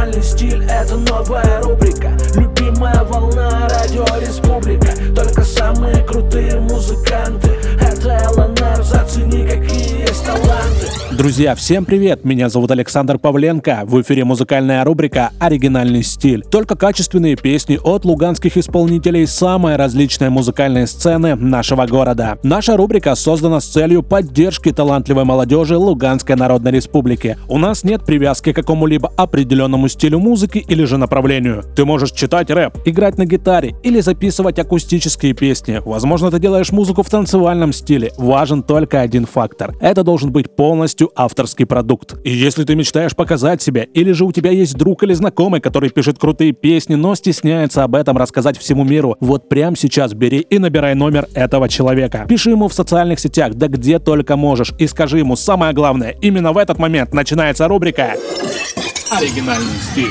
Оригинальный стиль — это новая рубрика. Любимая волна, радио Республика. Только самые крутые музыканты. Это ЛНР, зацени, какие есть таланты. Друзья, всем привет! Меня зовут Александр Павленко. В эфире музыкальная рубрика «Оригинальный стиль». Только качественные песни от луганских исполнителей самой различной музыкальной сцены нашего города. Наша рубрика создана с целью поддержки талантливой молодежи Луганской Народной Республики. У нас нет привязки к какому-либо определенному стилю музыки или же направлению. Ты можешь читать рэп, играть на гитаре или записывать акустические песни. Возможно, ты делаешь музыку в танцевальном стиле. Важен только один фактор. Это должен быть полностью авторский продукт. И если ты мечтаешь показать себя, или же у тебя есть друг или знакомый, который пишет крутые песни, но стесняется об этом рассказать всему миру, вот прямо сейчас бери и набирай номер этого человека. Пиши ему в социальных сетях, да где только можешь, и скажи ему самое главное. Именно в этот момент начинается рубрика «Оригинальный стиль».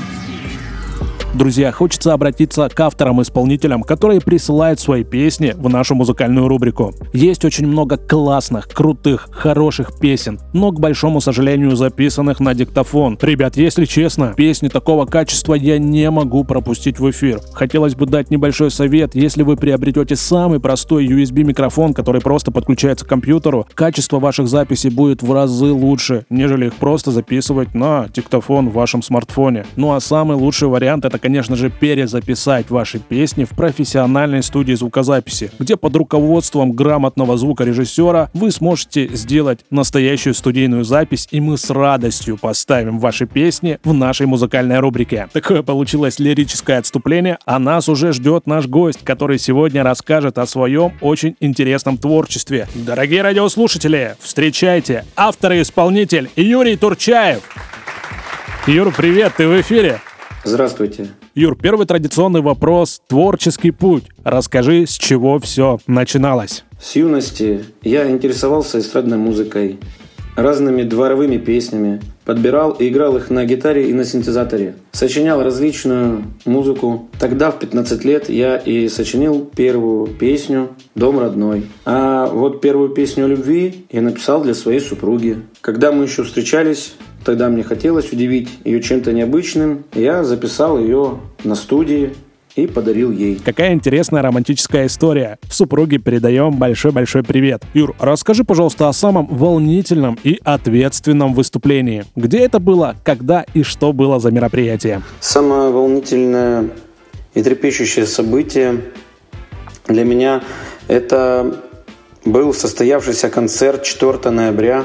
Друзья, хочется обратиться к авторам-исполнителям, которые присылают свои песни в нашу музыкальную рубрику. Есть очень много классных, крутых, хороших песен, но, к большому сожалению, записанных на диктофон. Ребят, если честно, песни такого качества я не могу пропустить в эфир. Хотелось бы дать небольшой совет. Если вы приобретете самый простой USB-микрофон, который просто подключается к компьютеру, качество ваших записей будет в разы лучше, нежели их просто записывать на диктофон в вашем смартфоне. Ну а самый лучший вариант — это, конечно же, перезаписать ваши песни в профессиональной студии звукозаписи, где под руководством грамотного звукорежиссера вы сможете сделать настоящую студийную запись, и мы с радостью поставим ваши песни в нашей музыкальной рубрике. Такое получилось лирическое отступление, а нас уже ждет наш гость, который сегодня расскажет о своем очень интересном творчестве. Дорогие радиослушатели, встречайте, автор и исполнитель Юрий Турчаев. Юр, привет, ты в эфире? Здравствуйте. Юр, первый традиционный вопрос – творческий путь. Расскажи, с чего все начиналось. С юности я интересовался эстрадной музыкой, разными дворовыми песнями, подбирал и играл их на гитаре и на синтезаторе. Сочинял различную музыку. Тогда, в 15 лет, я и сочинил первую песню «Дом родной». А вот первую песню о любви я написал для своей супруги. Когда мы еще встречались, тогда мне хотелось удивить ее чем-то необычным. Я записал ее на студии и подарил ей. Какая интересная романтическая история. Супруге передаем большой-большой привет. Юр, расскажи, пожалуйста, о самом волнительном и ответственном выступлении. Где это было, когда и что было за мероприятие? Самое волнительное и трепещущее событие для меня — это был состоявшийся концерт 4 ноября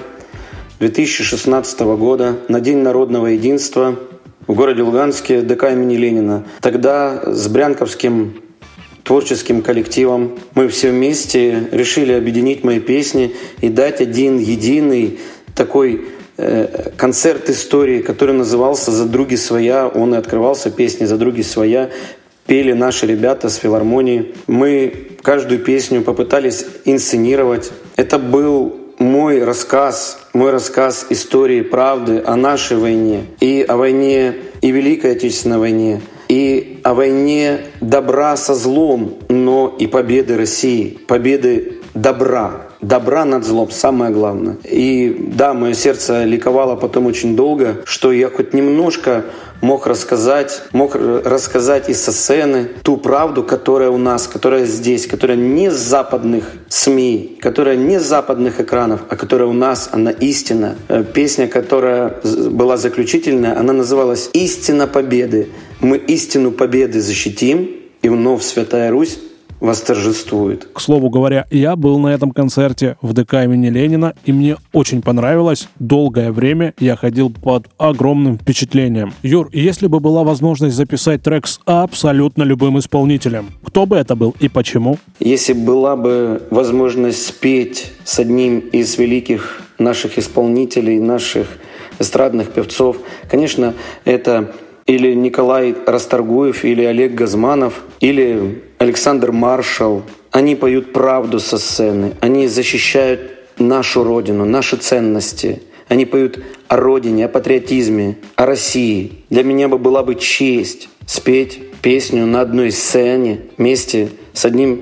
2016 года на День народного единства в городе Луганске, ДК имени Ленина. Тогда с брянковским творческим коллективом мы все вместе решили объединить мои песни и дать один единый такой концерт истории, который назывался «Задруги своя». Он и открывался песней «Задруги своя». Пели наши ребята с филармонии. Мы каждую песню попытались инсценировать. Это был мой рассказ истории правды о нашей войне, и о войне, и Великой Отечественной войне, и о войне добра со злом, но и победы России, победы добра над злом, самое главное. И да, мое сердце ликовало потом очень долго, что я хоть немножко мог рассказать из со сцены ту правду, которая у нас, которая здесь, которая не с западных СМИ, которая не с западных экранов, а которая у нас, она истина. Песня, которая была заключительная, она называлась «Истина победы». Мы истину победы защитим, и вновь Святая Русь восторжествует. К слову говоря, я был на этом концерте в ДК имени Ленина, и мне очень понравилось. Долгое время я ходил под огромным впечатлением. Юр, если бы была возможность записать трек с абсолютно любым исполнителем, кто бы это был и почему? Если была бы возможность спеть с одним из великих наших исполнителей, наших эстрадных певцов, конечно, это или Николай Расторгуев, или Олег Газманов, или Александр Маршал. Они поют правду со сцены, они защищают нашу родину, наши ценности. Они поют о родине, о патриотизме, о России. Для меня была бы честь спеть песню на одной сцене вместе с одним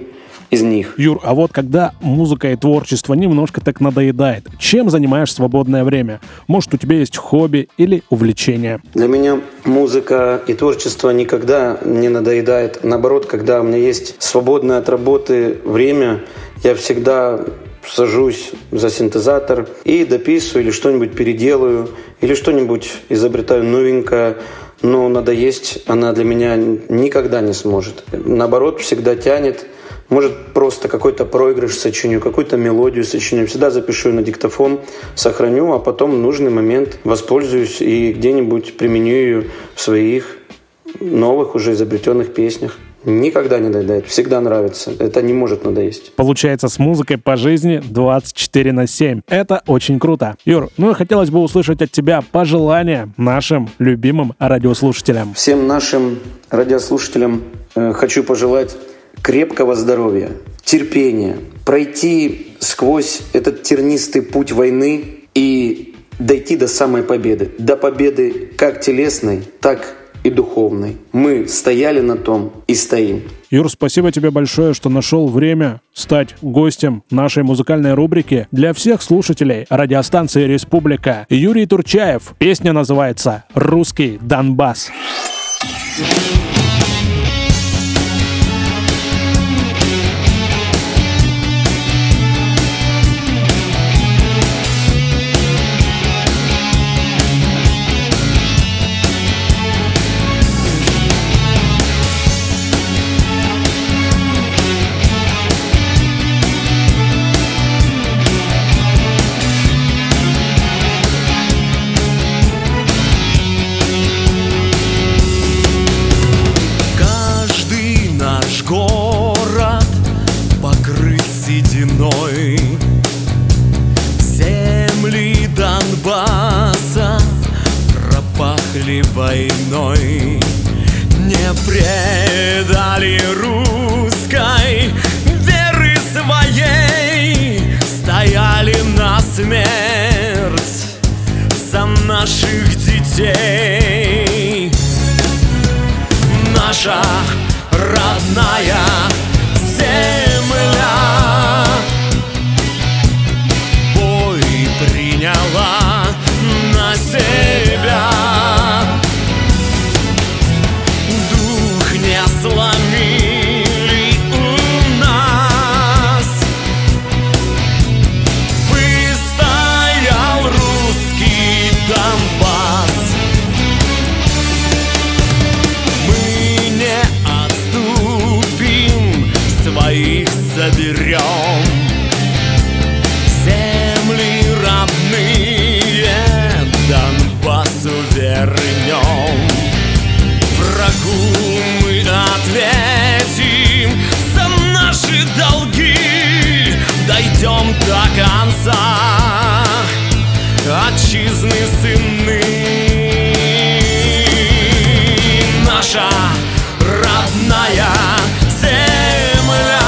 из них. Юр, а вот когда музыка и творчество немножко так надоедает, чем занимаешь свободное время? Может, у тебя есть хобби или увлечение? Для меня музыка и творчество никогда не надоедает. Наоборот, когда у меня есть свободное от работы время, я всегда сажусь за синтезатор и дописываю или что-нибудь переделаю, или что-нибудь изобретаю новенькое. Но надоесть она для меня никогда не сможет. Наоборот, всегда тянет. Может, просто какой-то проигрыш сочиню, какую-то мелодию сочиню. Всегда запишу на диктофон, сохраню, а потом в нужный момент воспользуюсь и где-нибудь применю ее в своих новых уже изобретенных песнях. Никогда не надоедает, всегда нравится. Это не может надоесть. Получается, с музыкой по жизни 24/7. Это очень круто. Юр, ну и хотелось бы услышать от тебя пожелания нашим любимым радиослушателям. Всем нашим радиослушателям хочу пожелать крепкого здоровья, терпения, пройти сквозь этот тернистый путь войны и дойти до самой победы. До победы как телесной, так и духовной. Мы стояли на том и стоим. Юр, спасибо тебе большое, что нашел время стать гостем нашей музыкальной рубрики. Для всех слушателей радиостанции «Республика» Юрий Турчаев. Песня называется «Русский Донбасс». Земли Донбасса пропахли войной, не предали русской веры своей, стояли на смерть за наших детей. Наша родная земля бой приняла на себя. Дух не сломили у нас, выстоял русский Донбасс. Мы не отступим, своих заберем, земли родные Донбассу вернем. Врагу мы ответим за наши долги, дойдем до конца, отчизны сыны. Наша родная земля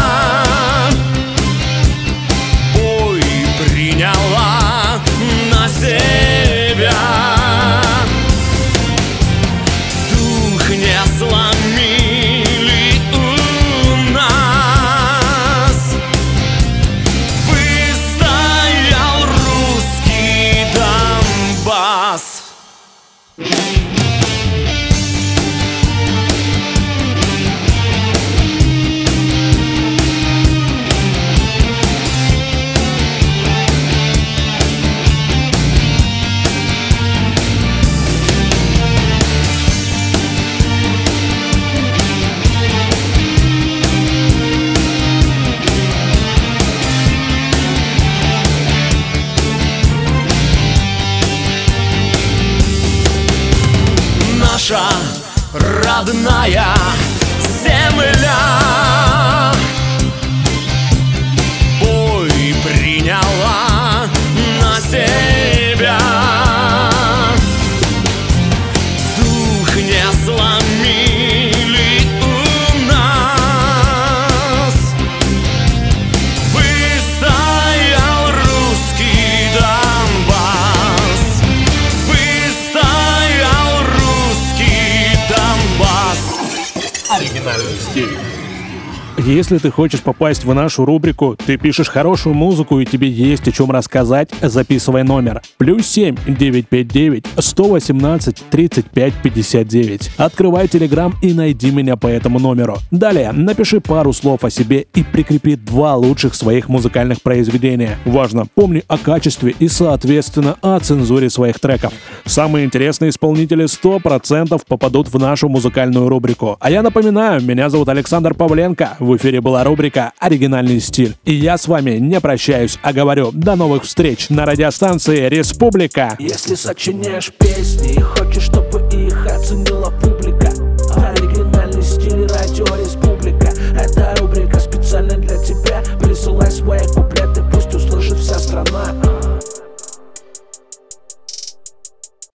бой приняла на себя. Дух не сломили у нас, выстоял русский Донбасс. Наша родная земля бой приняла на себя. Дух не сломили у нас, выстоял русский Донбасс, выстоял русский Донбасс. Оригинальный стиль. Если ты хочешь попасть в нашу рубрику, ты пишешь хорошую музыку и тебе есть о чем рассказать, записывай номер +7 959 118 35 59. Открывай Telegram и найди меня по этому номеру. Далее напиши пару слов о себе и прикрепи 2 лучших своих музыкальных произведения. Важно, помни о качестве и, соответственно, о цензуре своих треков. Самые интересные исполнители 100% попадут в нашу музыкальную рубрику. А я напоминаю, меня зовут Александр Павленко. В эфире была рубрика «Оригинальный стиль». И я с вами не прощаюсь, а говорю до новых встреч на радиостанции «Республика». Если сочиняешь песни и хочешь, чтобы их оценила